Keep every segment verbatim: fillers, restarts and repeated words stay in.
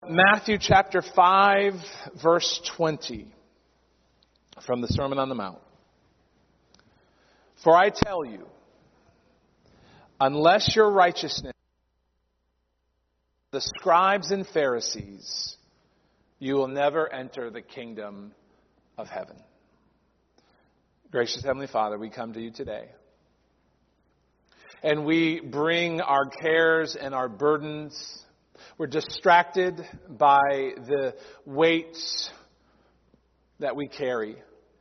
Matthew chapter five, verse twenty, from the Sermon on the Mount. For I tell you, unless your righteousness, the scribes and Pharisees, you will never enter the kingdom of heaven. Gracious Heavenly Father, we come to you today. And we bring our cares and our burdens. We're distracted by the weights that we carry.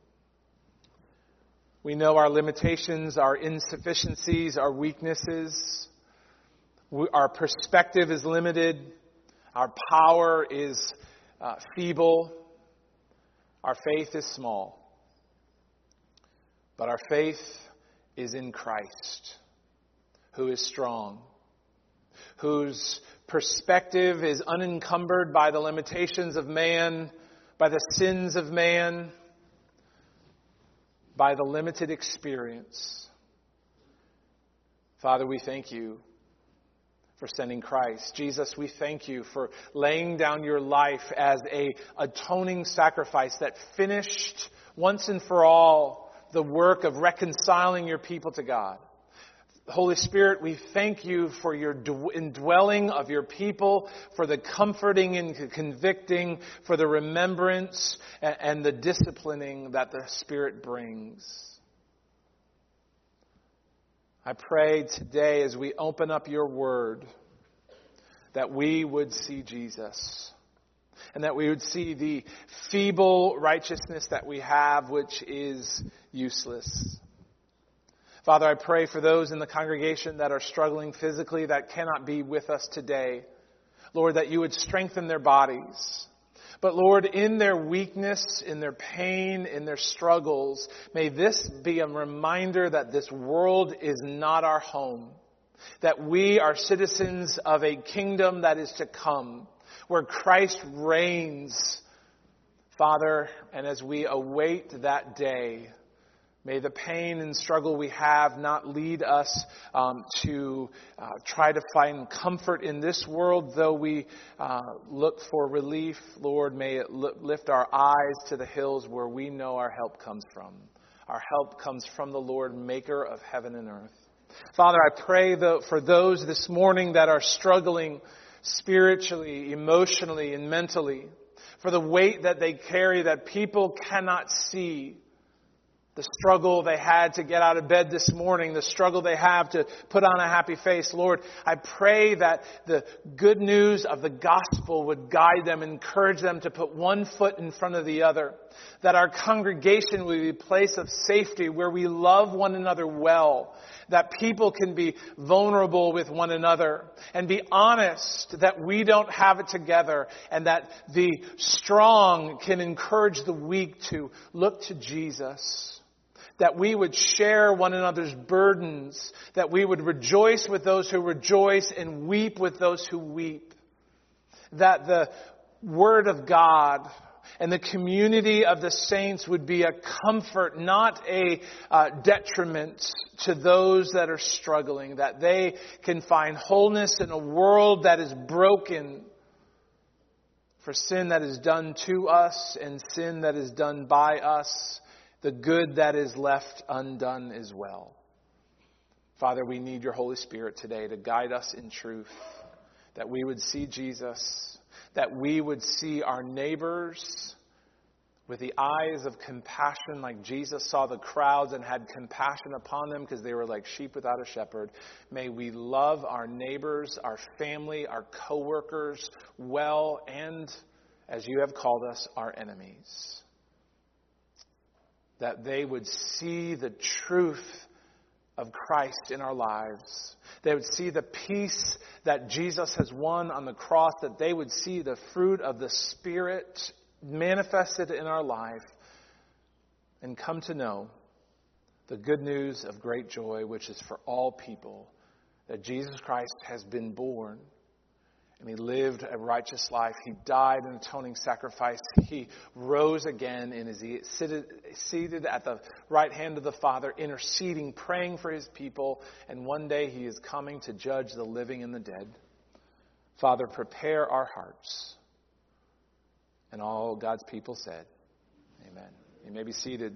We know our limitations, our insufficiencies, our weaknesses. We, our perspective is limited. Our power is uh, feeble. Our faith is small. But our faith is in Christ, who is strong, whose perspective is unencumbered by the limitations of man, by the sins of man, by the limited experience. Father, we thank you for sending Christ. Jesus, we thank you for laying down your life as a atoning sacrifice that finished once and for all the work of reconciling your people to God. Holy Spirit, we thank you for your indwelling of your people, for the comforting and convicting, for the remembrance and the disciplining that the Spirit brings. I pray today as we open up your word that we would see Jesus and that we would see the feeble righteousness that we have, which is useless. Father, I pray for those in the congregation that are struggling physically, that cannot be with us today. Lord, that you would strengthen their bodies. But Lord, in their weakness, in their pain, in their struggles, may this be a reminder that this world is not our home. That we are citizens of a kingdom that is to come, where Christ reigns. Father, and as we await that day, may the pain and struggle we have not lead us um, to uh, try to find comfort in this world, though we uh, look for relief. Lord, may it lift our eyes to the hills where we know our help comes from. Our help comes from the Lord, maker of heaven and earth. Father, I pray the, for those this morning that are struggling spiritually, emotionally, and mentally, for the weight that they carry that people cannot see. The struggle they had to get out of bed this morning, the struggle they have to put on a happy face. Lord, I pray that the good news of the gospel would guide them, encourage them to put one foot in front of the other. That our congregation would be a place of safety where we love one another well. That people can be vulnerable with one another and be honest that we don't have it together, and that the strong can encourage the weak to look to Jesus. That we would share one another's burdens, that we would rejoice with those who rejoice and weep with those who weep. That the Word of God and the community of the saints would be a comfort, not a uh, detriment to those that are struggling. That they can find wholeness in a world that is broken for sin that is done to us and sin that is done by us. The good that is left undone as well. Father, we need your Holy Spirit today to guide us in truth. That we would see Jesus. That we would see our neighbors with the eyes of compassion, like Jesus saw the crowds and had compassion upon them because they were like sheep without a shepherd. May we love our neighbors, our family, our co-workers well, and, as you have called us, our enemies. That they would see the truth of Christ in our lives. They would see the peace that Jesus has won on the cross. That they would see the fruit of the Spirit manifested in our life. And come to know the good news of great joy, which is for all people. That Jesus Christ has been born. And he lived a righteous life. He died an atoning sacrifice. He rose again and is seated at the right hand of the Father, interceding, praying for his people. And one day he is coming to judge the living and the dead. Father, prepare our hearts And all God's people said, amen. You may be seated.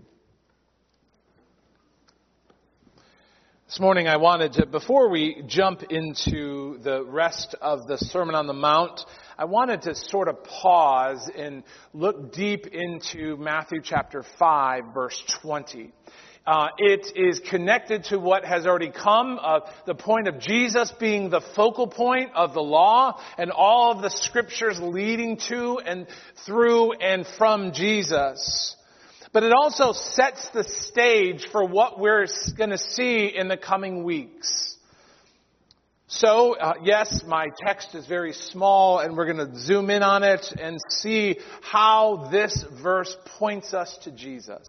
This morning I wanted to, before we jump into the rest of the Sermon on the Mount, I wanted to sort of pause and look deep into Matthew chapter five, verse twenty. Uh, it is connected to what has already come, uh, the point of Jesus being the focal point of the law and all of the scriptures leading to and through and from Jesus. But it also sets the stage for what we're going to see in the coming weeks. So, uh, yes, my text is very small, and we're going to zoom in on it and see how this verse points us to Jesus.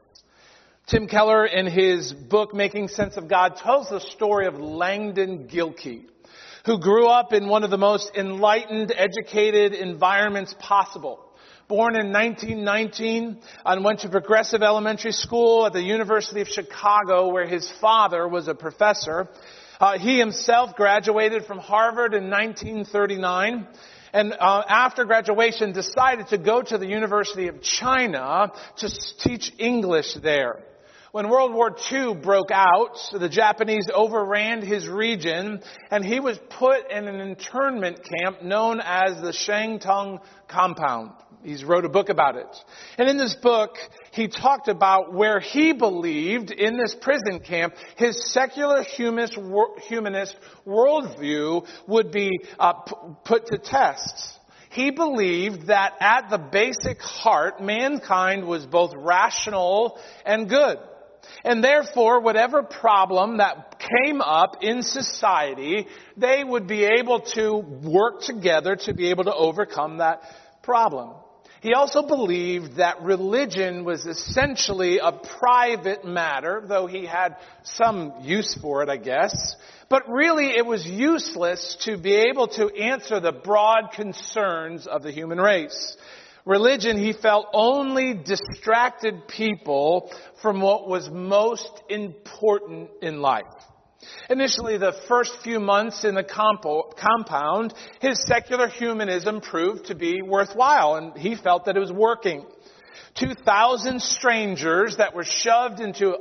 Tim Keller, in his book, Making Sense of God, tells the story of Langdon Gilkey, who grew up in one of the most enlightened, educated environments possible. Born in nineteen nineteen and went to Progressive Elementary School at the University of Chicago, where his father was a professor. Uh, he himself graduated from Harvard in nineteen thirty-nine. And uh, after graduation decided to go to the University of China to teach English there. When World War Two broke out, the Japanese overran his region, and he was put in an internment camp known as the Shantung Compound. He's wrote a book about it. And in this book, he talked about where he believed in this prison camp, his secular humanist, humanist worldview would be uh, p- put to test. He believed that at the basic heart, mankind was both rational and good. And therefore, whatever problem that came up in society, they would be able to work together to be able to overcome that problem. He also believed that religion was essentially a private matter, though he had some use for it, I guess. But really, it was useless to be able to answer the broad concerns of the human race. Religion, he felt, only distracted people from what was most important in life. Initially, the first few months in the compo- compound, his secular humanism proved to be worthwhile, and he felt that it was working. two thousand strangers that were shoved into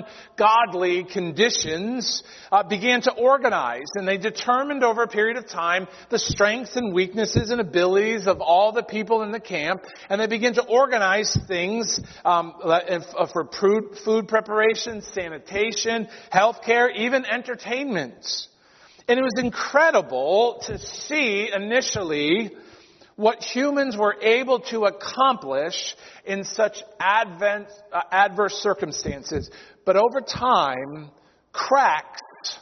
ungodly conditions uh, began to organize, and they determined over a period of time the strengths and weaknesses and abilities of all the people in the camp, and they began to organize things um, for food, food preparation, sanitation, healthcare, even entertainment. And it was incredible to see initially what humans were able to accomplish in such advent, uh, adverse circumstances. But over time, cracks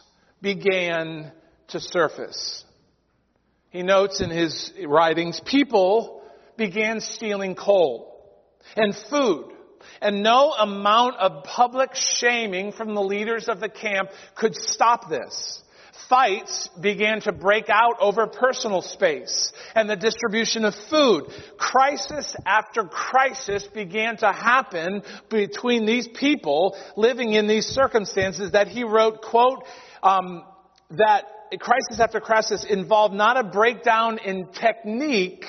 began to surface. He notes in his writings, people began stealing coal and food. And no amount of public shaming from the leaders of the camp could stop this. Fights began to break out over personal space and the distribution of food. Crisis after crisis began to happen between these people living in these circumstances that he wrote, quote, um, that crisis after crisis involved not a breakdown in technique,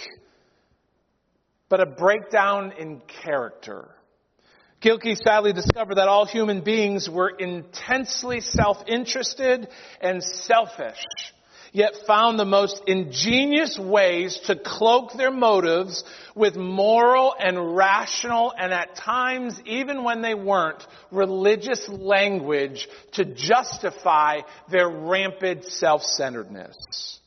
but a breakdown in character. Gilkey sadly discovered that all human beings were intensely self-interested and selfish, yet found the most ingenious ways to cloak their motives with moral and rational, and at times, even when they weren't, religious language to justify their rampant self-centeredness.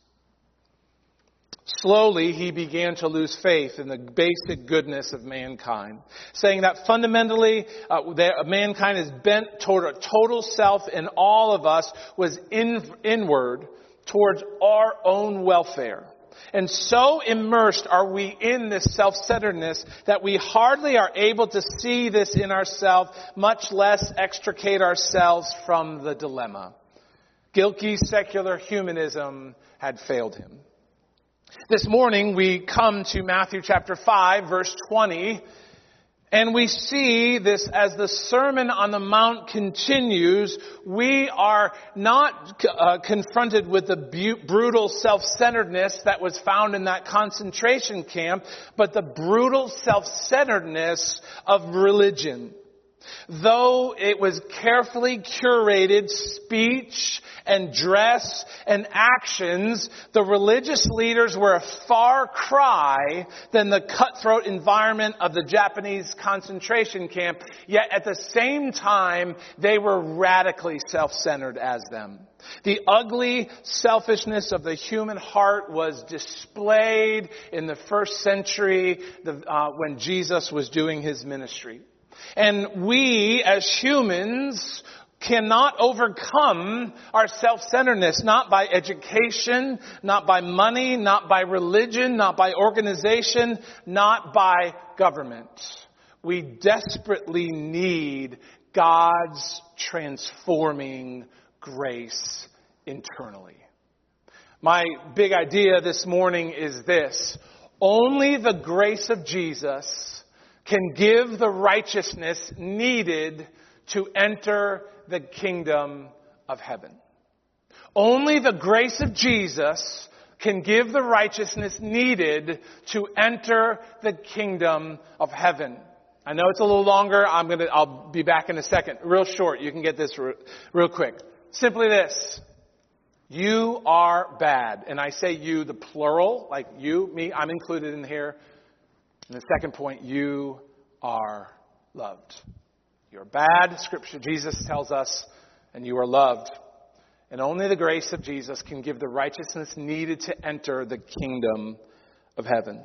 Slowly, he began to lose faith in the basic goodness of mankind, saying that fundamentally, uh, that mankind is bent toward a total self, and all of us was in, inward towards our own welfare. And so immersed are we in this self-centeredness that we hardly are able to see this in ourselves, much less extricate ourselves from the dilemma. Gilkey's secular humanism had failed him. This morning we come to Matthew chapter five, verse twenty, And we see this as the Sermon on the Mount continues. We are not uh, confronted with the bu- brutal self-centeredness that was found in that concentration camp, but the brutal self-centeredness of religion. Though it was carefully curated speech and dress and actions, the religious leaders were a far cry than the cutthroat environment of the Japanese concentration camp. Yet at the same time, they were radically self-centered as them. The ugly selfishness of the human heart was displayed in the first century the, uh, when Jesus was doing his ministry. And we, as humans, cannot overcome our self-centeredness, not by education, not by money, not by religion, not by organization, not by government. We desperately need God's transforming grace internally. My big idea this morning is this: only the grace of Jesus can give the righteousness needed to enter the kingdom of heaven. Only the grace of Jesus can give the righteousness needed to enter the kingdom of heaven. I know it's a little longer. I'm gonna, I'll be back in a second. Real short. You can get this re- real quick. Simply this: you are bad. And I say you, the plural, like you, me, I'm included in here. And the second point, you are loved. You're bad, Scripture, Jesus tells us, and you are loved. And only the grace of Jesus can give the righteousness needed to enter the kingdom of heaven.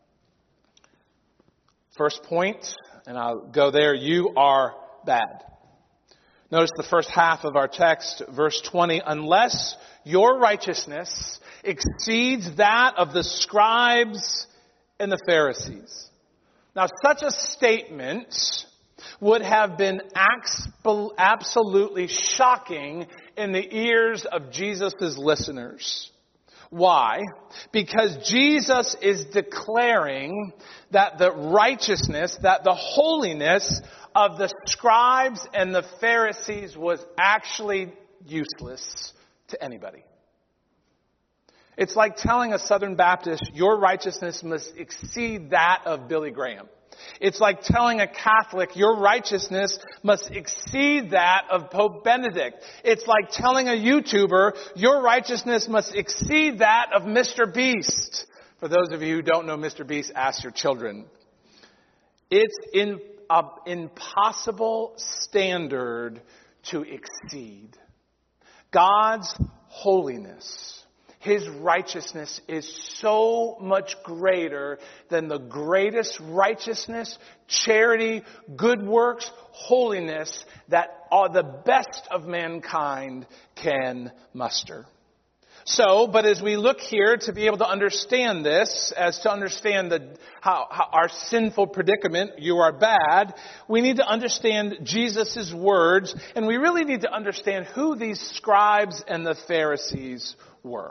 First point, and I'll go there, you are bad. Notice the first half of our text, verse twenty, unless your righteousness exceeds that of the scribes and the Pharisees. Now, such a statement would have been absolutely shocking in the ears of Jesus' listeners. Why? Because Jesus is declaring that the righteousness, that the holiness of the scribes and the Pharisees was actually useless to anybody. It's like telling a Southern Baptist, your righteousness must exceed that of Billy Graham. It's like telling a Catholic, your righteousness must exceed that of Pope Benedict. It's like telling a YouTuber, your righteousness must exceed that of Mister Beast. For those of you who don't know Mister Beast, ask your children. It's in an impossible standard to exceed. God's holiness, His righteousness is so much greater than the greatest righteousness, charity, good works, holiness that all the best of mankind can muster. So, but as we look here to be able to understand this, as to understand the how, how our sinful predicament, you are bad, we need to understand Jesus' words, and we really need to understand who these scribes and the Pharisees were.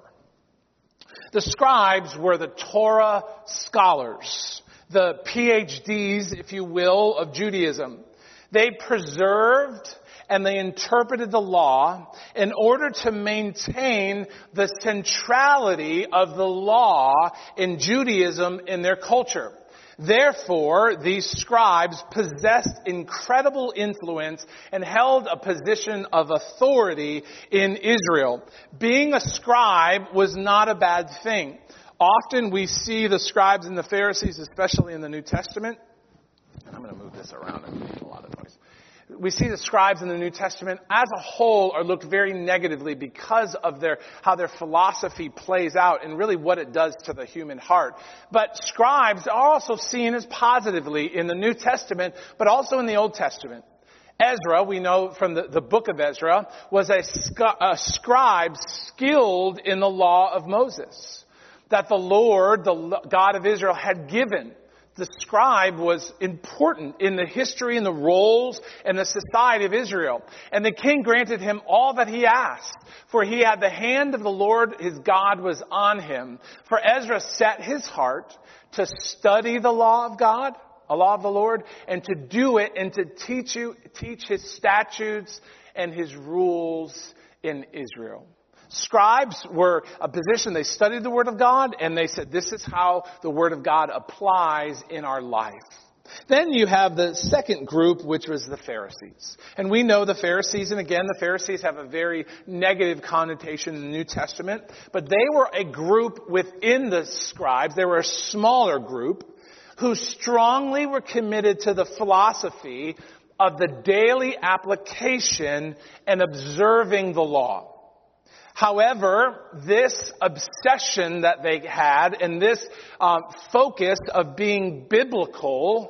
The scribes were the Torah scholars, the P H Ds, if you will, of Judaism. They preserved and they interpreted the law in order to maintain the centrality of the law in Judaism in their culture. Therefore, these scribes possessed incredible influence and held a position of authority in Israel. Being a scribe was not a bad thing. Often we see the scribes and the Pharisees, especially in the New Testament. I'm going to move this around. I'm making a lot of noise. We see the scribes in the New Testament as a whole are looked very negatively because of their how their philosophy plays out and really what it does to the human heart. But scribes are also seen as positively in the New Testament, but also in the Old Testament. Ezra, we know from the, the book of Ezra, was a, a scribe skilled in the law of Moses that the Lord, the God of Israel, had given. The scribe was important in the history and the roles and the society of Israel. And the king granted him all that he asked, for he had the hand of the Lord, his God, was on him. For Ezra set his heart to study the law of God a law of the Lord, and to do it and to teach you, teach his statutes and his rules in Israel. Scribes were a position, they studied the Word of God, and they said, this is how the Word of God applies in our life. Then you have the second group, which was the Pharisees. And we know the Pharisees, and again, the Pharisees have a very negative connotation in the New Testament, but they were a group within the scribes. They were a smaller group who strongly were committed to the philosophy of the daily application and observing the law. However, this obsession that they had and this uh, focus of being biblical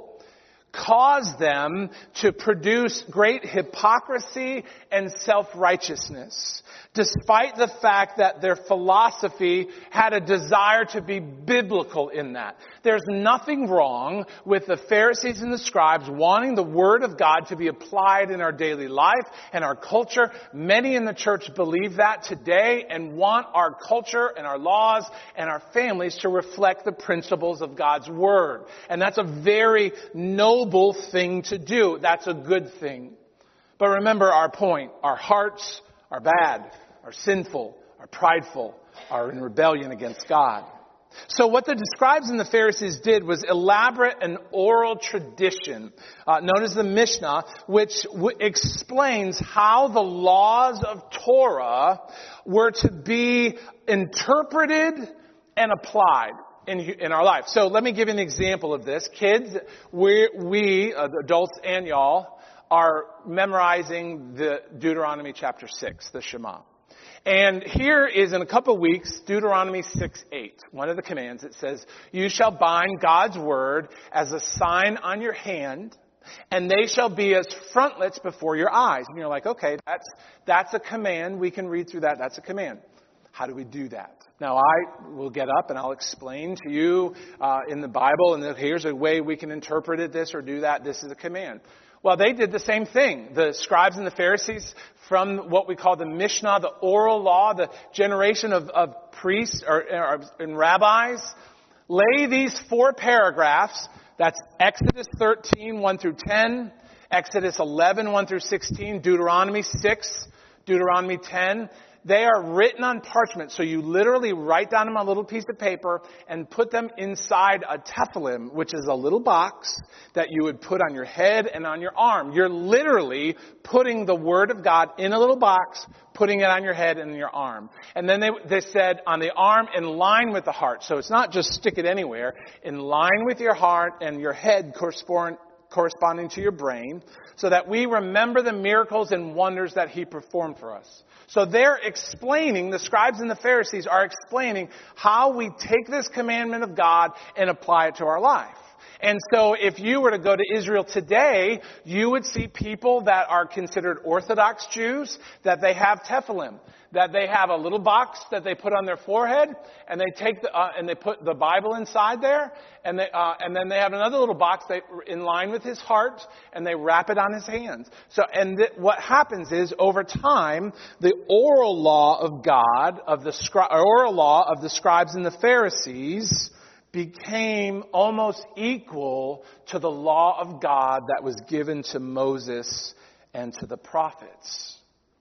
caused them to produce great hypocrisy and self-righteousness, despite the fact that their philosophy had a desire to be biblical in that. There's nothing wrong with the Pharisees and the scribes wanting the Word of God to be applied in our daily life and our culture. Many in the church believe that today and want our culture and our laws and our families to reflect the principles of God's Word. And that's a very noble thing to do. That's a good thing. But remember our point. Our hearts are bad, are sinful, are prideful, are in rebellion against God. So what the scribes and the Pharisees did was elaborate an oral tradition uh, known as the Mishnah, which w- explains how the laws of Torah were to be interpreted and applied in, in our life. So let me give you an example of this. Kids, we, we uh, the adults and y'all, are memorizing the Deuteronomy chapter six, the Shema. And here is, in a couple of weeks, Deuteronomy six eight. One of the commands, it says, you shall bind God's word as a sign on your hand, and they shall be as frontlets before your eyes. And you're like, okay, that's, that's a command. We can read through that. That's a command. How do we do that? Now, I will get up and I'll explain to you uh, in the Bible, and here's a way we can interpret it, this or do that. This is a command. Well, they did the same thing. The scribes and the Pharisees, from what we call the Mishnah, the oral law, the generation of, of priests or, or and rabbis, lay these four paragraphs. That's Exodus thirteen, one through ten, Exodus eleven, one through sixteen, Deuteronomy six, Deuteronomy ten. They are written on parchment, so you literally write down them on a little piece of paper and put them inside a tefillin, which is a little box that you would put on your head and on your arm. You're literally putting the Word of God in a little box, putting it on your head and your arm. And then they, they said on the arm in line with the heart. So it's not just stick it anywhere. In line with your heart and your head correspond, corresponding to your brain, so that we remember the miracles and wonders that He performed for us. So they're explaining, the scribes and the Pharisees are explaining how we take this commandment of God and apply it to our life. And so if you were to go to Israel today, you would see people that are considered Orthodox Jews, that they have tefillin, that they have a little box that they put on their forehead, and they take the, uh, and they put the Bible inside there, and they, uh, and then they have another little box they, in line with his heart, and they wrap it on his hands. So, and th- what happens is, over time, the oral law of God, of the scri- oral law of the scribes and the Pharisees, became almost equal to the law of God that was given to Moses and to the prophets.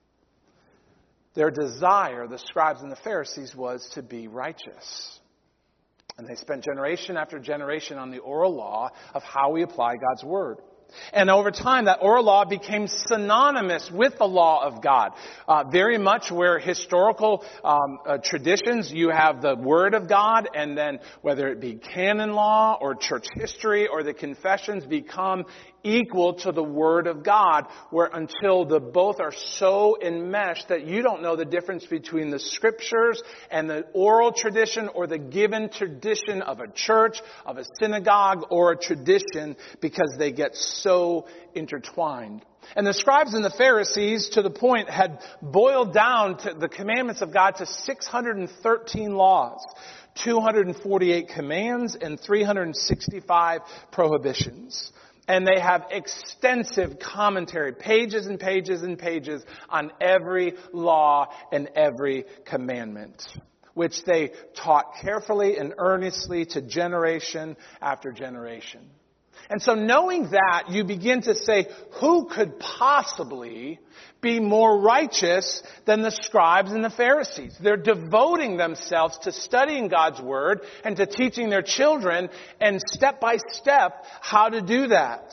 Their desire, the scribes and the Pharisees, was to be righteous. And they spent generation after generation on the oral law of how we apply God's Word. And over time, that oral law became synonymous with the law of God. Uh, very much where historical um, uh, traditions, you have the Word of God, and then whether it be canon law or church history or the confessions become equal to the Word of God, where until the both are so enmeshed that you don't know the difference between the Scriptures and the oral tradition or the given tradition of a church, of a synagogue, or a tradition, because they get so intertwined. And the scribes and the Pharisees, to the point, had boiled down to the commandments of God to six hundred thirteen laws, two hundred forty-eight commands, and three hundred sixty-five prohibitions. And they have extensive commentary, pages and pages and pages on every law and every commandment, which they taught carefully and earnestly to generation after generation. And so knowing that, you begin to say, who could possibly be more righteous than the scribes and the Pharisees? They're devoting themselves to studying God's Word and to teaching their children and step by step how to do that.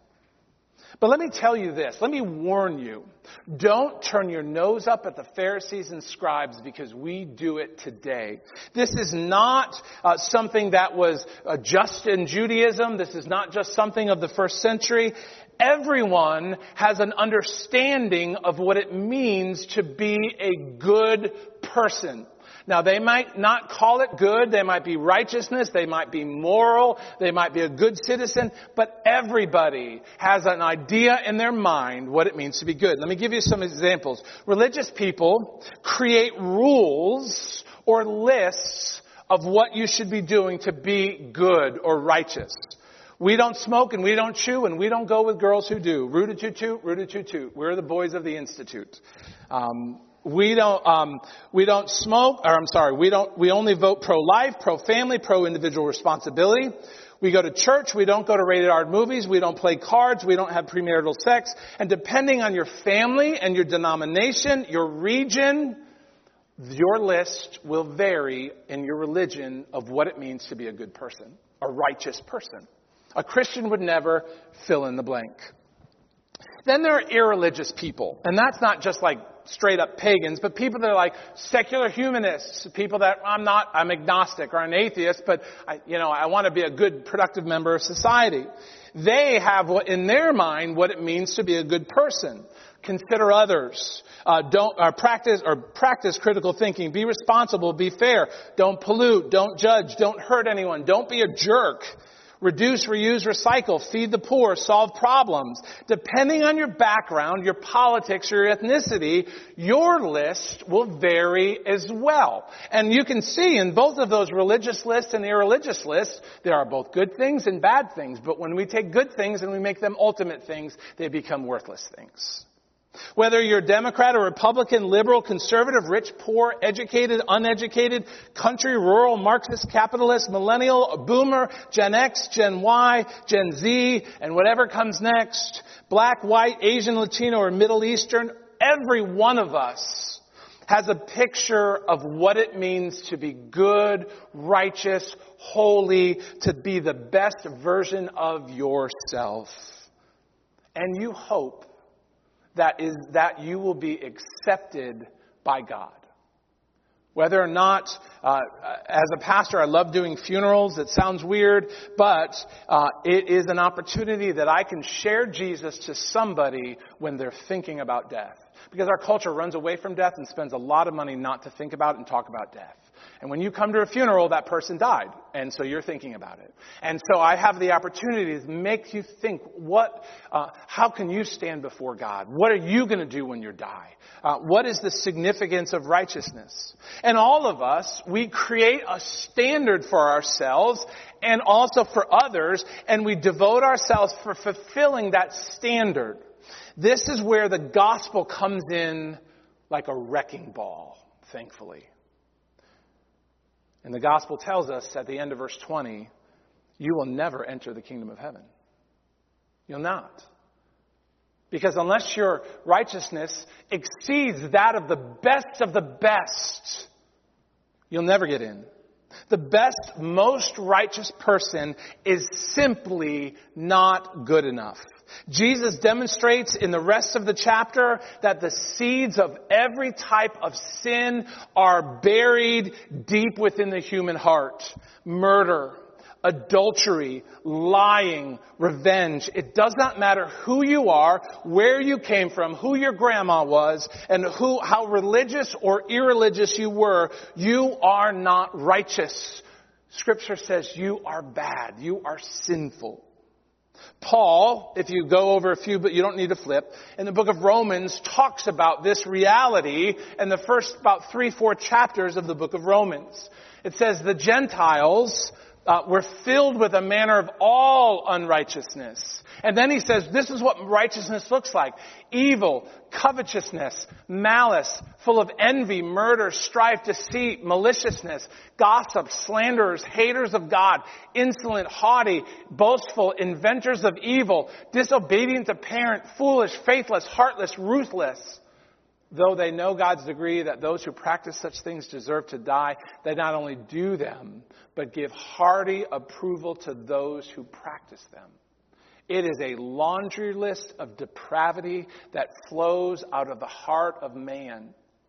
But let me tell you this. Let me warn you. Don't turn your nose up at the Pharisees and scribes because we do it today. This is not uh, something that was uh, just in Judaism. This is not just something of the first century. Everyone has an understanding of what it means to be a good person. Now, they might not call it good. They might be righteousness. They might be moral. They might be a good citizen. But everybody has an idea in their mind what it means to be good. Let me give you some examples. Religious people create rules or lists of what you should be doing to be good or righteous. We don't smoke and we don't chew and we don't go with girls who do. Root-a-toot-toot, root-a-toot-toot. We're the boys of the Institute. Um, We don't, um, we don't smoke, or I'm sorry, we don't, we only vote pro-life, pro-family, pro-individual responsibility. We go to church, we don't go to rated R movies, we don't play cards, we don't have premarital sex. And depending on your family and your denomination, your region, your list will vary in your religion of what it means to be a good person, a righteous person. A Christian would never fill in the blank. Then there are irreligious people. And that's not just like straight up pagans, but people that are like secular humanists, people that I'm not, I'm agnostic or an atheist, but I, you know, I want to be a good, productive member of society. They have what in their mind what it means to be a good person. Consider others. Uh, don't uh, practice or practice critical thinking. Be responsible. Be fair. Don't pollute. Don't judge. Don't hurt anyone. Don't be a jerk. Reduce, reuse, recycle, feed the poor, solve problems. Depending on your background, your politics, or your ethnicity, your list will vary as well. And you can see in both of those religious lists and irreligious lists, there are both good things and bad things. But when we take good things and we make them ultimate things, they become worthless things. Whether you're Democrat or Republican, liberal, conservative, rich, poor, educated, uneducated, country, rural, Marxist, capitalist, millennial, boomer, Gen X, Gen Y, Gen Z, and whatever comes next, black, white, Asian, Latino, or Middle Eastern, every one of us has a picture of what it means to be good, righteous, holy, to be the best version of yourself. And you hope that is that you will be accepted by God. Whether or not, uh, as a pastor, I love doing funerals. It sounds weird, but uh, it is an opportunity that I can share Jesus to somebody when they're thinking about death. Because our culture runs away from death and spends a lot of money not to think about and talk about death. And when you come to a funeral, that person died. And so you're thinking about it. And so I have the opportunity to make you think, what, uh, how can you stand before God? What are you going to do when you die? Uh, what is the significance of righteousness? And all of us, we create a standard for ourselves and also for others, and we devote ourselves for fulfilling that standard. This is where the gospel comes in like a wrecking ball, thankfully. And the gospel tells us at the end of verse twenty, you will never enter the kingdom of heaven. You'll not. Because unless your righteousness exceeds that of the best of the best, you'll never get in. The best, most righteous person is simply not good enough. Jesus demonstrates in the rest of the chapter that the seeds of every type of sin are buried deep within the human heart. Murder, adultery, lying, revenge. It does not matter who you are, where you came from, who your grandma was, and who, how religious or irreligious you were. You are not righteous. Scripture says you are bad. You are sinful. Paul, if you go over a few, but you don't need to flip, in the book of Romans talks about this reality in the first about three, four chapters of the book of Romans. It says the Gentiles Uh, we're filled with a manner of all unrighteousness. And then he says, this is what righteousness looks like. Evil, covetousness, malice, full of envy, murder, strife, deceit, maliciousness, gossip, slanderers, haters of God, insolent, haughty, boastful, inventors of evil, disobedient to parent, foolish, faithless, heartless, ruthless. Though they know God's decree that those who practice such things deserve to die, they not only do them, but give hearty approval to those who practice them. It is a laundry list of depravity that flows out of the heart of man.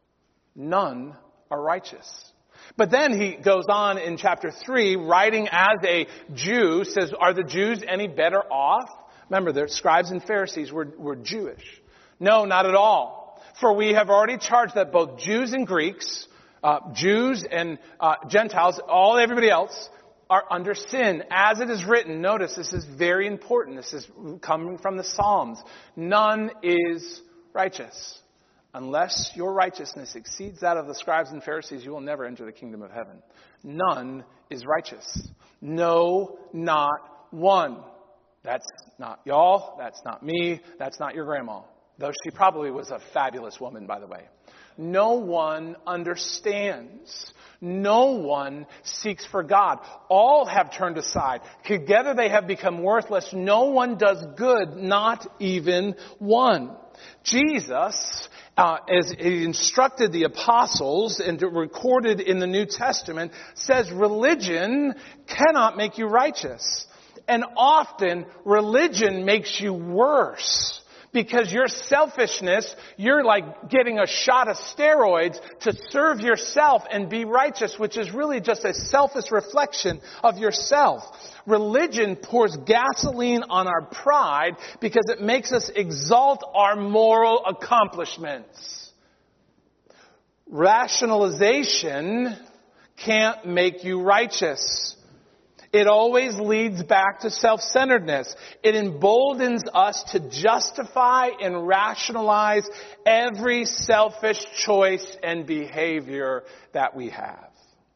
None are righteous. But then he goes on in chapter three, writing as a Jew, says, are the Jews any better off? Remember, the scribes and Pharisees were, were Jewish. No, not at all. For we have already charged that both Jews and Greeks, uh, Jews and uh, Gentiles, all everybody else, are under sin. As it is written, notice this is very important. This is coming from the Psalms. None is righteous. Unless your righteousness exceeds that of the scribes and Pharisees, you will never enter the kingdom of heaven. None is righteous. No, not one. That's not y'all. That's not me. That's not your grandma. Though she probably was a fabulous woman, by the way. No one understands. No one seeks for God. All have turned aside. Together they have become worthless. No one does good, not even one. Jesus, uh, as he instructed the apostles and recorded in the New Testament, says religion cannot make you righteous. And often religion makes you worse. Because your selfishness, you're like getting a shot of steroids to serve yourself and be righteous, which is really just a selfish reflection of yourself. Religion pours gasoline on our pride because it makes us exalt our moral accomplishments. Rationalization can't make you righteous. It always leads back to self-centeredness. It emboldens us to justify and rationalize every selfish choice and behavior that we have.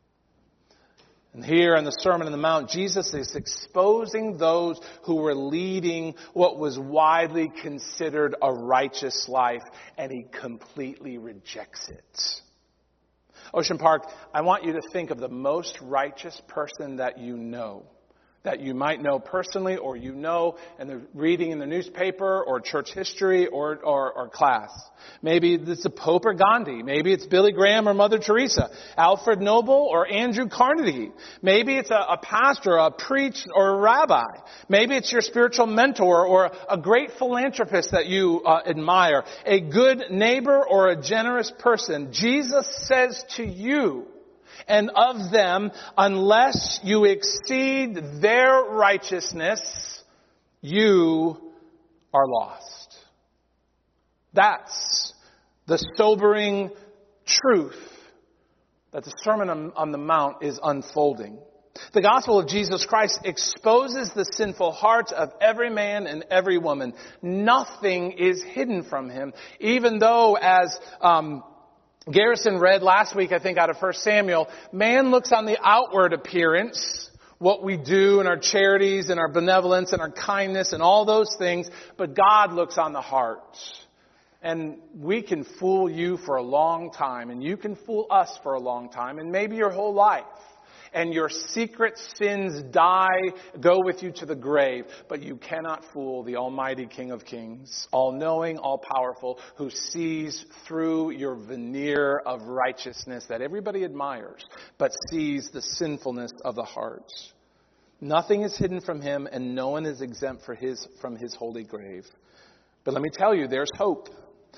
And here in the Sermon on the Mount, Jesus is exposing those who were leading what was widely considered a righteous life, and he completely rejects it. Ocean Park, I want you to think of the most righteous person that you know, that you might know personally, or you know and the reading in the newspaper or church history or, or, or class. Maybe it's the Pope or Gandhi. Maybe it's Billy Graham or Mother Teresa, Alfred Noble or Andrew Carnegie. Maybe it's a, a pastor, a priest, or a rabbi. Maybe it's your spiritual mentor or a great philanthropist that you uh, admire, a good neighbor or a generous person. Jesus says to you, and of them, unless you exceed their righteousness, you are lost. That's the sobering truth that the Sermon on the Mount is unfolding. The gospel of Jesus Christ exposes the sinful hearts of every man and every woman. Nothing is hidden from him, even though as um Garrison read last week, I think, out of First Samuel, man looks on the outward appearance, what we do in our charities and our benevolence and our kindness and all those things, but God looks on the heart. And we can fool you for a long time, and you can fool us for a long time, and maybe your whole life. And your secret sins die, go with you to the grave. But you cannot fool the Almighty King of Kings, all-knowing, all-powerful, who sees through your veneer of righteousness that everybody admires, but sees the sinfulness of the heart. Nothing is hidden from him, and no one is exempt for his, from his holy grave. But let me tell you, there's hope.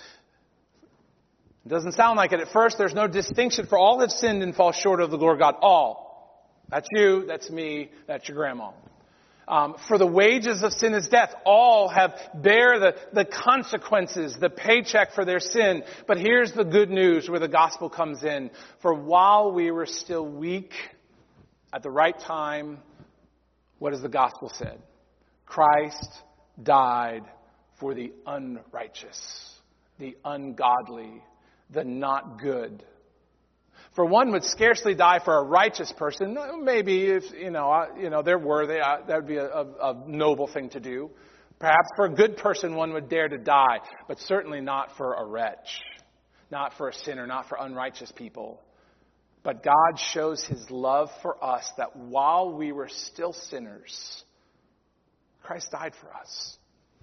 It doesn't sound like it at first. There's no distinction, for all have sinned and fall short of the glory of God. All. That's you, that's me, that's your grandma. Um, for the wages of sin is death. All have bear the, the consequences, the paycheck for their sin. But here's the good news where the gospel comes in. For while we were still weak, at the right time, what has the gospel said? Christ died for the unrighteous, the ungodly, the not good. For one would scarcely die for a righteous person. Maybe if, you know, uh, you know, they're worthy, uh, that would be a, a, a noble thing to do. Perhaps for a good person, one would dare to die, but certainly not for a wretch, not for a sinner, not for unrighteous people. But God shows his love for us that while we were still sinners, Christ died for us.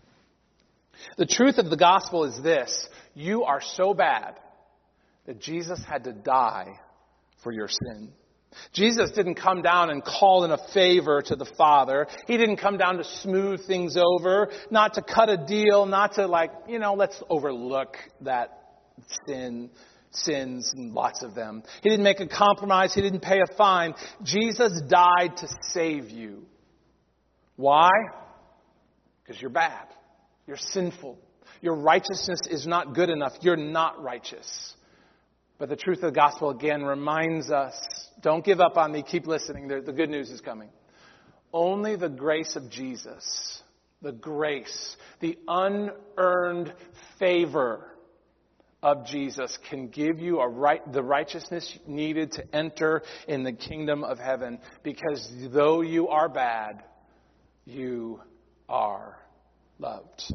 The truth of the gospel is this: you are so bad that Jesus had to die for your sin. Jesus didn't come down and call in a favor to the Father. He didn't come down to smooth things over, not to cut a deal, not to like, you know, let's overlook that sin, sins and lots of them. He didn't make a compromise. He didn't pay a fine. Jesus died to save you. Why? Because you're bad. You're sinful. Your righteousness is not good enough. You're not righteous. But the truth of the gospel again reminds us, don't give up on me, keep listening, the good news is coming. Only the grace of Jesus, the grace, the unearned favor of Jesus can give you a right, the righteousness needed to enter in the kingdom of heaven. Because though you are bad, you are loved.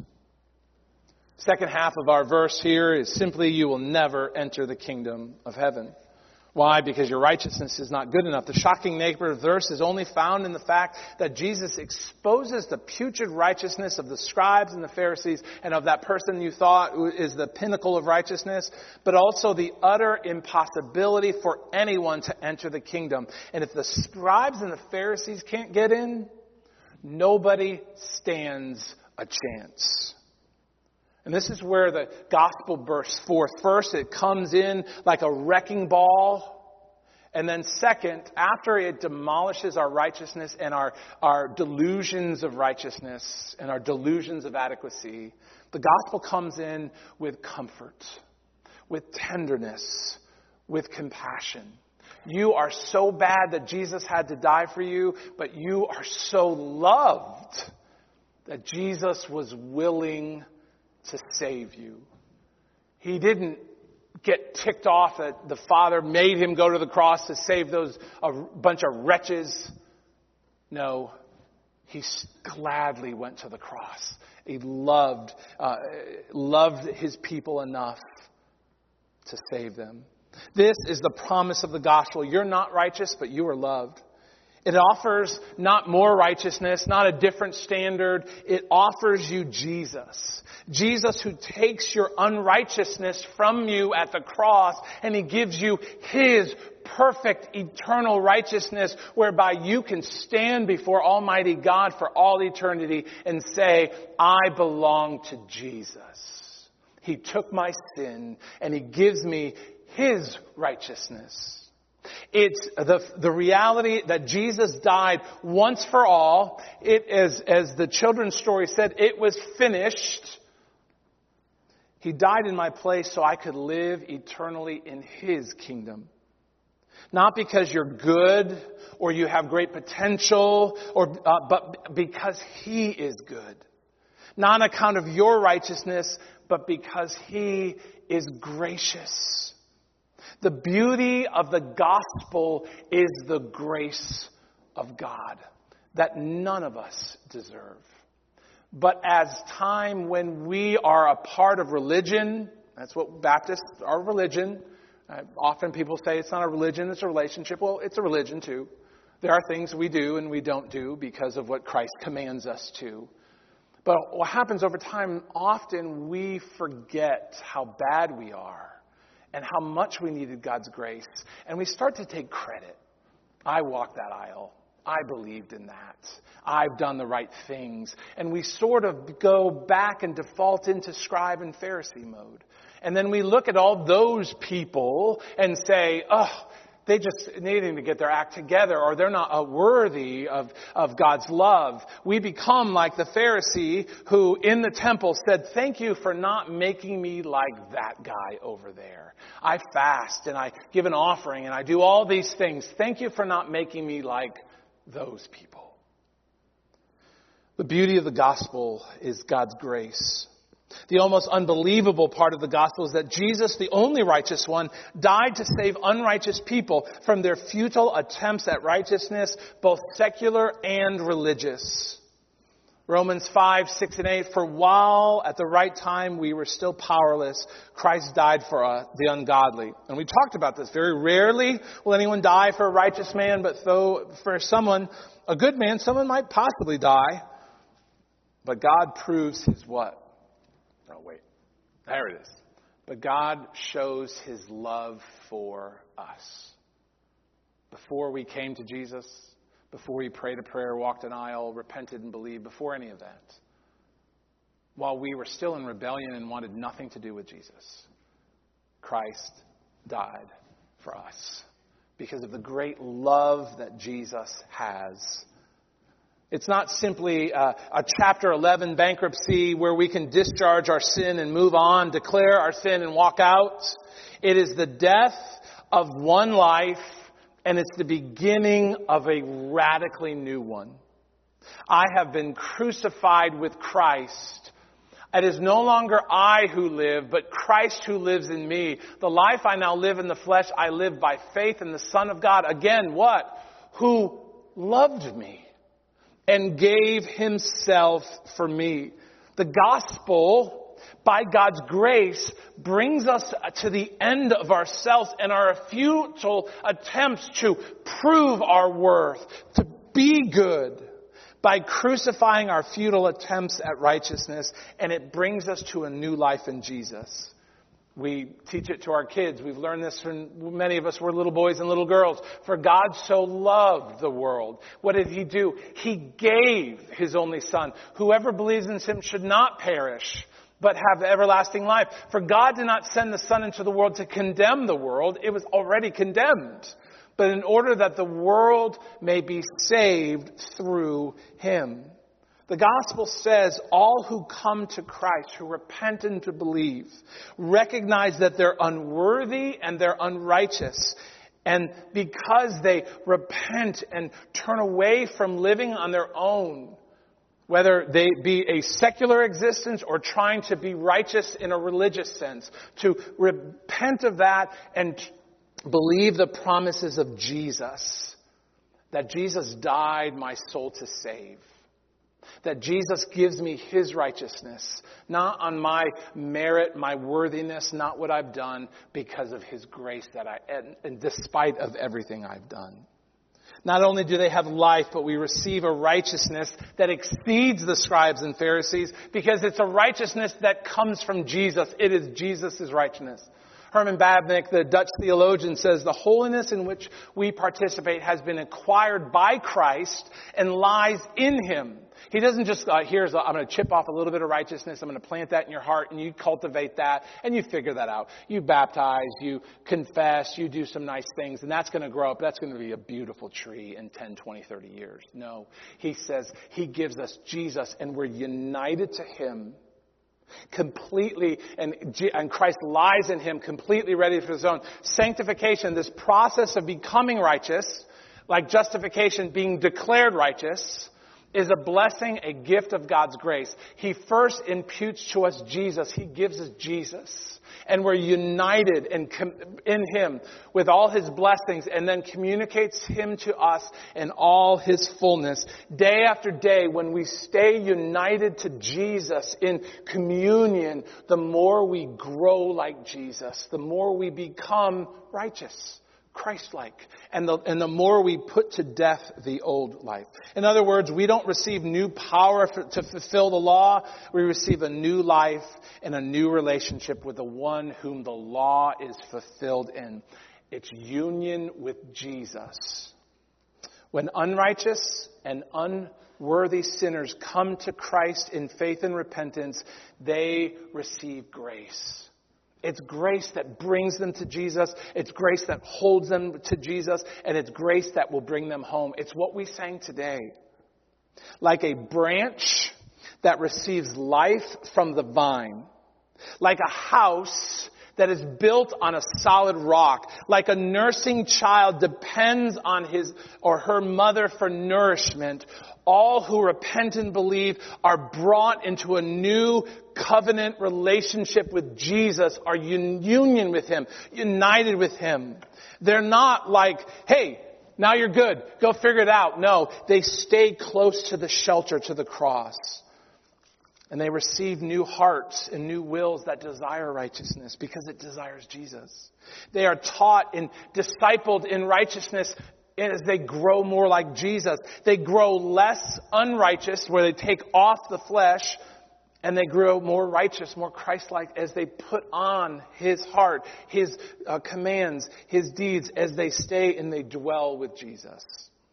Second half of our verse here is simply, you will never enter the kingdom of heaven. Why? Because your righteousness is not good enough. The shocking nature of the verse is only found in the fact that Jesus exposes the putrid righteousness of the scribes and the Pharisees and of that person you thought is the pinnacle of righteousness, but also the utter impossibility for anyone to enter the kingdom. And if the scribes and the Pharisees can't get in, nobody stands a chance. And this is where the gospel bursts forth. First, it comes in like a wrecking ball. And then second, after it demolishes our righteousness and our, our delusions of righteousness and our delusions of adequacy, the gospel comes in with comfort, with tenderness, with compassion. You are so bad that Jesus had to die for you, but you are so loved that Jesus was willing to save you. He didn't get ticked off that the Father made him go to the cross to save those a bunch of wretches. No, he gladly went to the cross. He loved uh, loved his people enough to save them. This is the promise of the gospel. You're not righteous, but you are loved. It offers not more righteousness, not a different standard. It offers you Jesus. Jesus who takes your unrighteousness from you at the cross and he gives you his perfect eternal righteousness whereby you can stand before Almighty God for all eternity and say, I belong to Jesus. He took my sin and he gives me his righteousness. It's the, the reality that Jesus died once for all. It is, as the children's story said, it was finished. He died in my place so I could live eternally in his kingdom. Not because you're good or you have great potential, or uh, but because he is good. Not on account of your righteousness, but because he is gracious. The beauty of the gospel is the grace of God that none of us deserve. But as time when we are a part of religion, that's what Baptists are, religion. Uh, often people say it's not a religion, it's a relationship. Well, it's a religion too. There are things we do and we don't do because of what Christ commands us to. But what happens over time, often we forget how bad we are. And how much we needed God's grace. And we start to take credit. I walked that aisle. I believed in that. I've done the right things. And we sort of go back and default into scribe and Pharisee mode. And then we look at all those people and say, oh, they just needing to get their act together, or they're not uh, worthy of, of God's love. We become like the Pharisee who in the temple said, thank you for not making me like that guy over there. I fast and I give an offering and I do all these things. Thank you for not making me like those people. The beauty of the gospel is God's grace. The almost unbelievable part of the gospel is that Jesus, the only righteous one, died to save unrighteous people from their futile attempts at righteousness, both secular and religious. Romans five, six, and eight, for while at the right time we were still powerless, Christ died for us, the ungodly. And we talked about this. Very rarely will anyone die for a righteous man, but though for someone, a good man, someone might possibly die. But God proves his what? Oh, wait. There it is. But God shows his love for us. Before we came to Jesus, before we prayed a prayer, walked an aisle, repented and believed, before any of that, while we were still in rebellion and wanted nothing to do with Jesus, Christ died for us because of the great love that Jesus has. It's not simply a, a chapter eleven bankruptcy where we can discharge our sin and move on, declare our sin and walk out. It is the death of one life, and it's the beginning of a radically new one. I have been crucified with Christ. It is no longer I who live, but Christ who lives in me. The life I now live in the flesh, I live by faith in the Son of God. Again, what? Who loved me and gave himself for me. The gospel, by God's grace, brings us to the end of ourselves and our futile attempts to prove our worth, to be good, by crucifying our futile attempts at righteousness, and it brings us to a new life in Jesus. We teach it to our kids. We've learned this from many of us were little boys and little girls. For God so loved the world. What did he do? He gave his only Son. Whoever believes in him should not perish, but have everlasting life. For God did not send the Son into the world to condemn the world. It was already condemned. But in order that the world may be saved through him. The gospel says all who come to Christ, who repent and to believe, recognize that they're unworthy and they're unrighteous. And because they repent and turn away from living on their own, whether they be a secular existence or trying to be righteous in a religious sense, to repent of that and believe the promises of Jesus, that Jesus died my soul to save. That Jesus gives me his righteousness, not on my merit, my worthiness, not what I've done, because of his grace that I, and, and despite of everything I've done. Not only do they have life, but we receive a righteousness that exceeds the scribes and Pharisees, because it's a righteousness that comes from Jesus. It is Jesus' righteousness. Herman Babnik, the Dutch theologian, says the holiness in which we participate has been acquired by Christ and lies in him. He doesn't just, uh, here's, a, I'm going to chip off a little bit of righteousness. I'm going to plant that in your heart and you cultivate that and you figure that out. You baptize, you confess, you do some nice things, and that's going to grow up. That's going to be a beautiful tree in ten, twenty, thirty years. No, he says he gives us Jesus and we're united to him completely, and, and Christ lies in him completely ready for his own sanctification. This process of becoming righteous, like justification, being declared righteous, is a blessing, a gift of God's grace. He first imputes to us Jesus. He gives us Jesus. And we're united in, in him with all his blessings, and then communicates him to us in all his fullness. Day after day, when we stay united to Jesus in communion, the more we grow like Jesus, the more we become righteous, Christ-like, and the, and the more we put to death the old life. In other words, we don't receive new power for, to fulfill the law. We receive a new life and a new relationship with the one whom the law is fulfilled in. It's union with Jesus. When unrighteous and unworthy sinners come to Christ in faith and repentance, they receive grace. It's grace that brings them to Jesus. It's grace that holds them to Jesus. And it's grace that will bring them home. It's what we sang today. Like a branch that receives life from the vine. Like a house that is built on a solid rock. Like a nursing child depends on his or her mother for nourishment. all who repent and believe are brought into a new covenant relationship with Jesus, are in union with Him, united with Him. They're not like, hey, now you're good, go figure it out. No, they stay close to the shelter, to the cross. And they receive new hearts and new wills that desire righteousness because it desires Jesus. They are taught and discipled in righteousness as they grow more like Jesus. They grow less unrighteous, where they take off the flesh, and they grow more righteous, more Christ-like as they put on His heart, His uh, commands, His deeds, as they stay and they dwell with Jesus.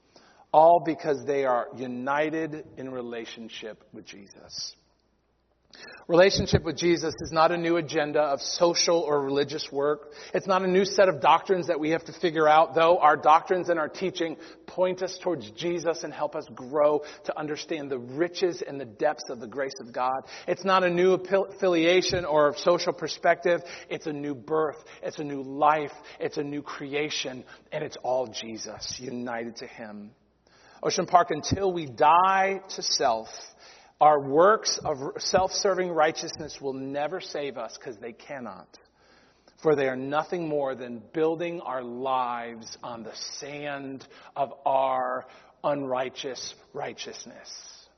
All because they are united in relationship with Jesus. Relationship with Jesus is not a new agenda of social or religious work. It's not a new set of doctrines that we have to figure out, though our doctrines and our teaching point us towards Jesus and help us grow to understand the riches and the depths of the grace of God. It's not a new affiliation or social perspective. It's a new birth. It's a new life. It's a new creation. And it's all Jesus, united to Him. Ocean Park, until we die to self, our works of self-serving righteousness will never save us, because they cannot. For they are nothing more than building our lives on the sand of our unrighteous righteousness.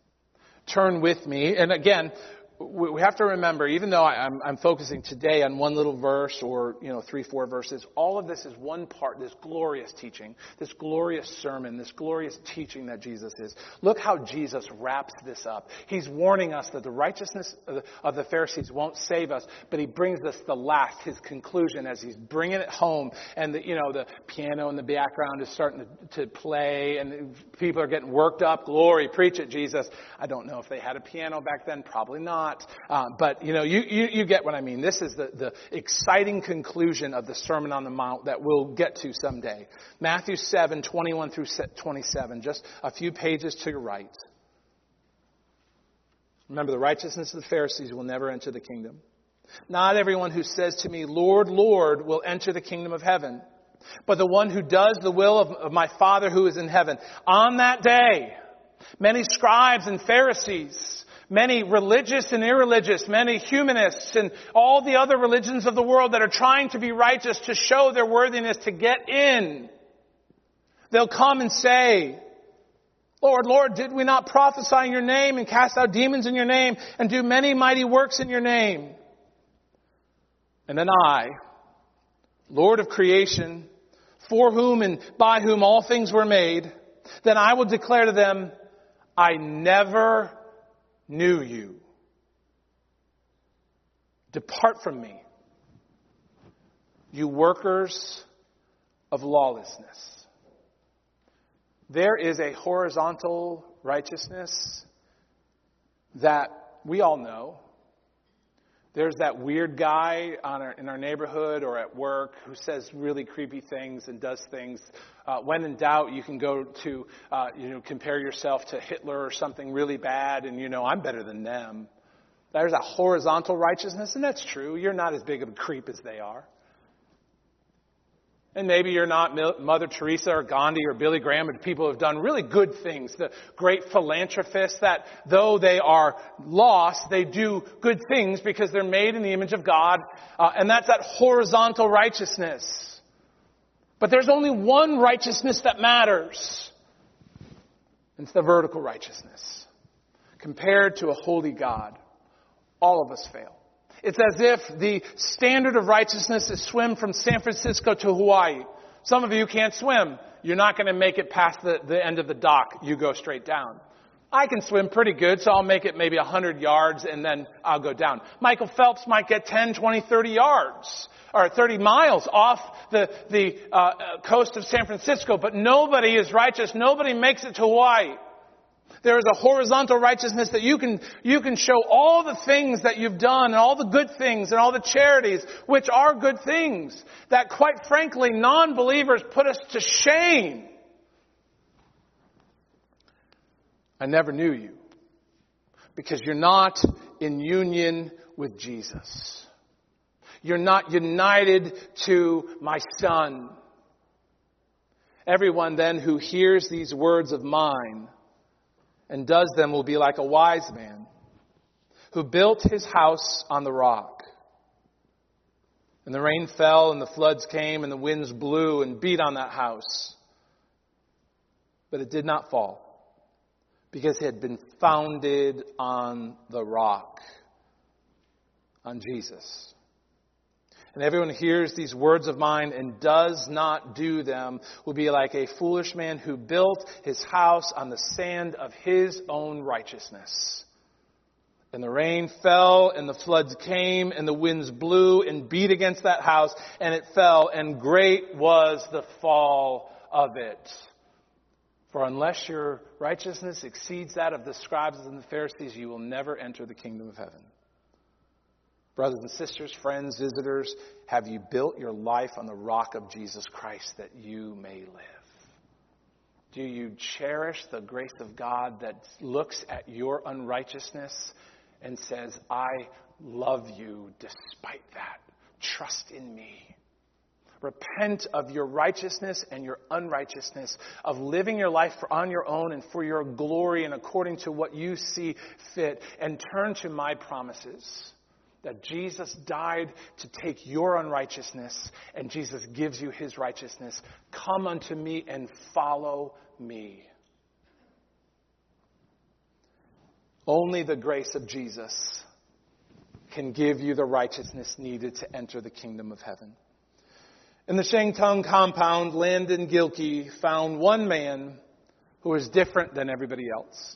Turn with me. And again, we have to remember, even though I'm, I'm focusing today on one little verse or, you know, three, four verses, all of this is one part, this glorious teaching, this glorious sermon, this glorious teaching that Jesus is. Look how Jesus wraps this up. He's warning us that the righteousness of the, of the Pharisees won't save us, but He brings us the last, His conclusion, as He's bringing it home. And, the, you know, the piano in the background is starting to, to play, and people are getting worked up. Glory, preach it, Jesus. I don't know if they had a piano back then. Probably not. Uh, but, you know, you, you, you get what I mean. This is the, the exciting conclusion of the Sermon on the Mount that we'll get to someday. Matthew seven, twenty-one through twenty-seven, just a few pages to your right. Remember, the righteousness of the Pharisees will never enter the kingdom. Not everyone who says to me, Lord, Lord, will enter the kingdom of heaven, but the one who does the will of, of my Father who is in heaven. On that day, many scribes and Pharisees, many religious and irreligious, many humanists, and all the other religions of the world that are trying to be righteous to show their worthiness to get in, they'll come and say, Lord, Lord, did we not prophesy in your name and cast out demons in your name and do many mighty works in your name? And then I, Lord of creation, for whom and by whom all things were made, then I will declare to them, I never knew you. Depart from me, you workers of lawlessness. There is a horizontal righteousness that we all know. There's that weird guy on our, in our neighborhood or at work who says really creepy things and does things. Uh, when in doubt, you can go to, uh, you know, compare yourself to Hitler or something really bad, and you know, I'm better than them. There's a horizontal righteousness, and that's true. You're not as big of a creep as they are. And maybe you're not Mother Teresa or Gandhi or Billy Graham, but people who have done really good things. The great philanthropists that, though they are lost, they do good things because they're made in the image of God. Uh, and that's that horizontal righteousness. But there's only one righteousness that matters. It's the vertical righteousness. Compared to a holy God, all of us fail. It's as if the standard of righteousness is swim from San Francisco to Hawaii. Some of you can't swim. You're not going to make it past the, the end of the dock. You go straight down. I can swim pretty good, so I'll make it maybe one hundred yards and then I'll go down. Michael Phelps might get ten, twenty, thirty yards or thirty miles off the, the uh, coast of San Francisco, but nobody is righteous. Nobody makes it to Hawaii. There is a horizontal righteousness that you can, you can show all the things that you've done and all the good things and all the charities, which are good things, that quite frankly, non-believers put us to shame. I never knew you because you're not in union with Jesus. You're not united to my Son. Everyone then who hears these words of mine and does them will be like a wise man who built his house on the rock. And the rain fell, and the floods came, and the winds blew and beat on that house. But it did not fall, because it had been founded on the rock, on Jesus. And everyone who hears these words of mine and does not do them will be like a foolish man who built his house on the sand of his own righteousness. And the rain fell, and the floods came, and the winds blew and beat against that house, and it fell, and great was the fall of it. For unless your righteousness exceeds that of the scribes and the Pharisees, you will never enter the kingdom of heaven. Brothers and sisters, friends, visitors, have you built your life on the rock of Jesus Christ that you may live? Do you cherish the grace of God that looks at your unrighteousness and says, I love you despite that. Trust in me. Repent of your righteousness and your unrighteousness, of living your life for, on your own and for your glory and according to what you see fit, and turn to my promises. That Jesus died to take your unrighteousness, and Jesus gives you his righteousness. Come unto me and follow me. Only the grace of Jesus can give you the righteousness needed to enter the kingdom of heaven. In the Shengtung compound, Landon Gilkey found one man who was different than everybody else.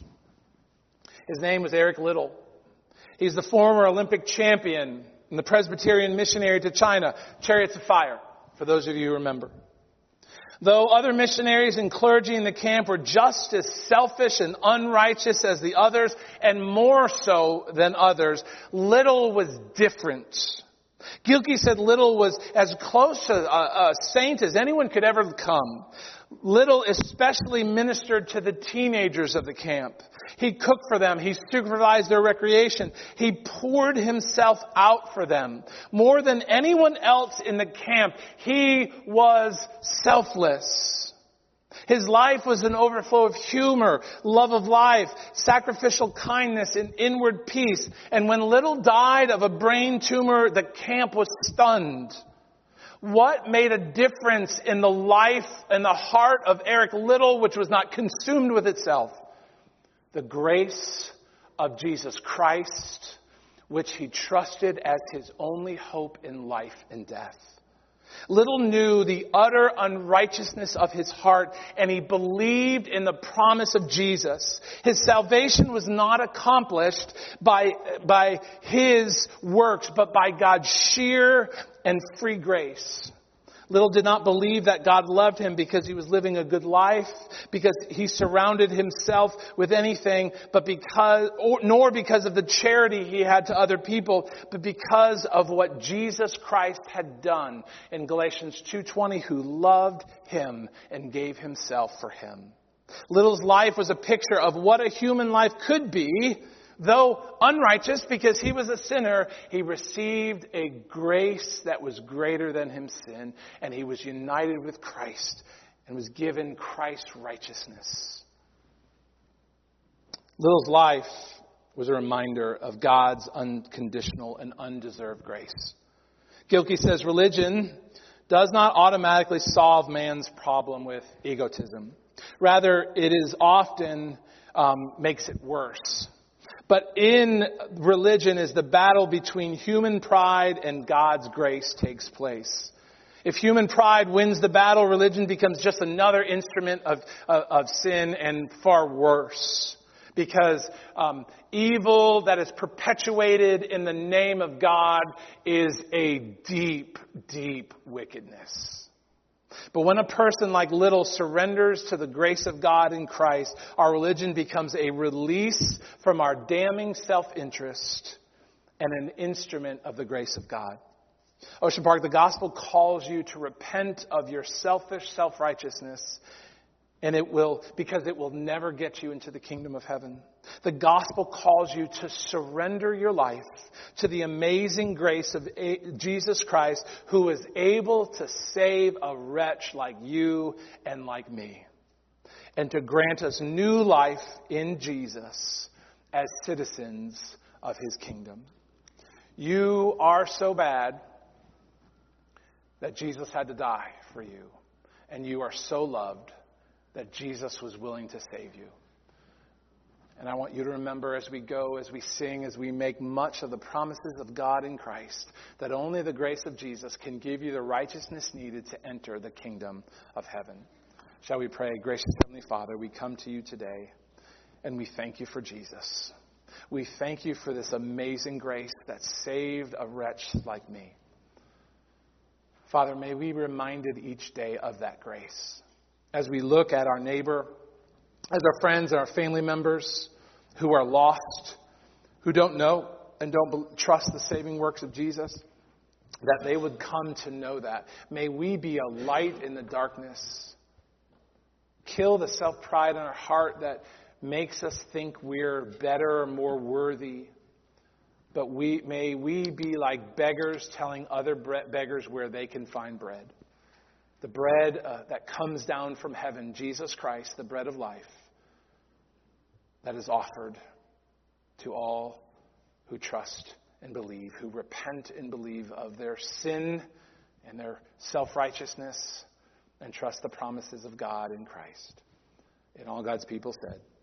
His name was Eric Liddell. He's the former Olympic champion and the Presbyterian missionary to China, Chariots of Fire, for those of you who remember. Though other missionaries and clergy in the camp were just as selfish and unrighteous as the others, and more so than others, Liddell was different. Gilkey said Liddell was as close to a, a saint as anyone could ever come. Liddell especially ministered to the teenagers of the camp. He cooked for them. He supervised their recreation. He poured himself out for them. More than anyone else in the camp, he was selfless. His life was an overflow of humor, love of life, sacrificial kindness, and inward peace. And when Liddell died of a brain tumor, the camp was stunned. What made a difference in the life and the heart of Eric Liddell, which was not consumed with itself? The grace of Jesus Christ, which he trusted as his only hope in life and death. Liddell knew the utter unrighteousness of his heart, and he believed in the promise of Jesus. His salvation was not accomplished by, by his works, but by God's sheer and free grace. Liddell did not believe that God loved him because he was living a good life, because he surrounded himself with anything, but because, or, nor because of the charity he had to other people, but because of what Jesus Christ had done in Galatians two twenty, who loved him and gave himself for him. Liddell's life was a picture of what a human life could be. Though unrighteous, because he was a sinner, he received a grace that was greater than his sin, and he was united with Christ and was given Christ's righteousness. Liddell's life was a reminder of God's unconditional and undeserved grace. Gilkey says religion does not automatically solve man's problem with egotism. Rather, it is often um, makes it worse. But in religion is the battle between human pride and God's grace takes place. If human pride wins the battle, religion becomes just another instrument of, of, of sin, and far worse. Because um, evil that is perpetuated in the name of God is a deep, deep wickedness. But when a person like Liddell surrenders to the grace of God in Christ, our religion becomes a release from our damning self-interest and an instrument of the grace of God. Ocean Park, the gospel calls you to repent of your selfish self-righteousness, and it will, because it will never get you into the kingdom of heaven. The gospel calls you to surrender your life to the amazing grace of Jesus Christ, who is able to save a wretch like you and like me. and to grant us new life in Jesus as citizens of his kingdom. You are so bad that Jesus had to die for you. And you are so loved that Jesus was willing to save you. And I want you to remember as we go, as we sing, as we make much of the promises of God in Christ, that only the grace of Jesus can give you the righteousness needed to enter the kingdom of heaven. Shall we pray? Gracious Heavenly Father, we come to you today and we thank you for Jesus. We thank you for this amazing grace that saved a wretch like me. Father, may we be reminded each day of that grace as we look at our neighbor, as our friends and our family members who are lost, who don't know and don't trust the saving works of Jesus, that they would come to know that. May we be a light in the darkness. Kill the self-pride in our heart that makes us think we're better or more worthy. But we may we be like beggars telling other bre- beggars where they can find bread. The bread uh, that comes down from heaven, Jesus Christ, the bread of life, that is offered to all who trust and believe, who repent and believe of their sin and their self-righteousness and trust the promises of God in Christ. And all God's people said,